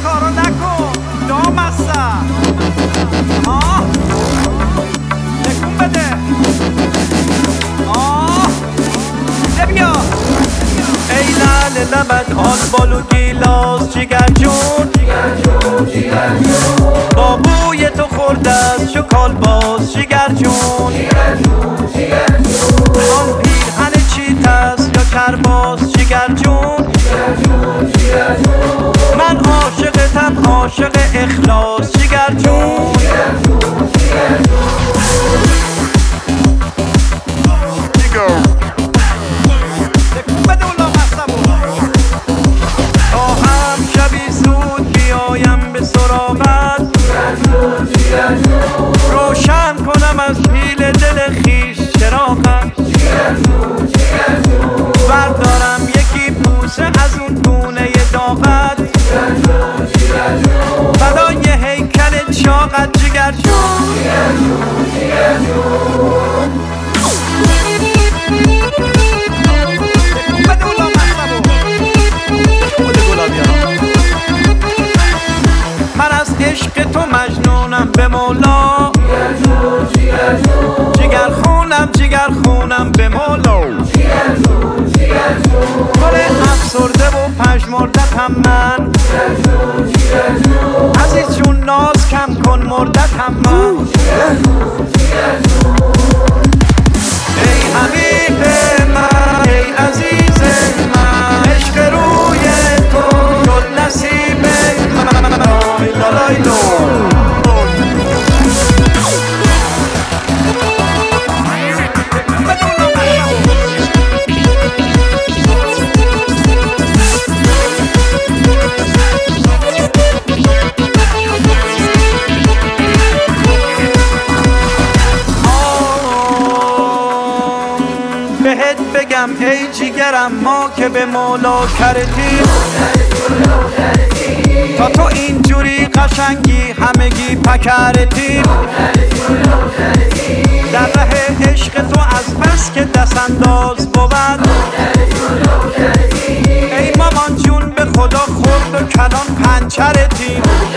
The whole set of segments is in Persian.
کارو نکن دام هستم تکون بده بیا ای لعل لبت آسبال و گیلاس جگر جون با بوی تو خورده از شکال باز جگر جون آن پیرهن چیت است یا کرباس جگر جون من عاشقتم عاشق اخلاص جگر جون تا هم شبی زود بیایم به سراغت روشن کنم از پیل دل خیش چراغت بردارم یکی بوسه از اون دونه داغت فدای هیکل چاقت جگر جون من از عشق تو مجنونم به مولا جگر خونم به مولا گل افسرده و پژمردتم من عزیز جون ناز کم کن مردتم من ای حبیب من ای عزیز من عشق روی تو شد نصیب من لالایلو بهت بگم ای جیگرم ما که به مولا کردیم تا تو اینجوری قشنگی همگی پکردیم در ره عشق تو از بس که دست انداز بود ای مامان جون به خدا خورد و کلان پنچردیم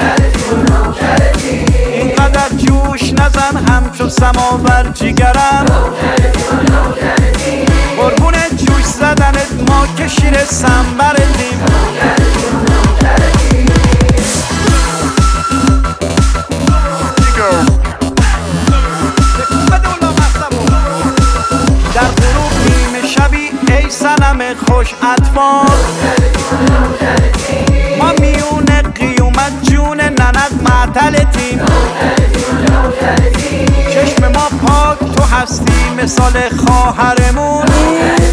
اینقدر جوش نزن همچو سماور جیگرم قربون جوش زدنت ما که شیر سنبردیم در غروب نیمه شبی ای صنم خوش اطفال ما میون قیومت جون ننت معطلتیم چشم ما پاک تو هستی مثال خواهرمون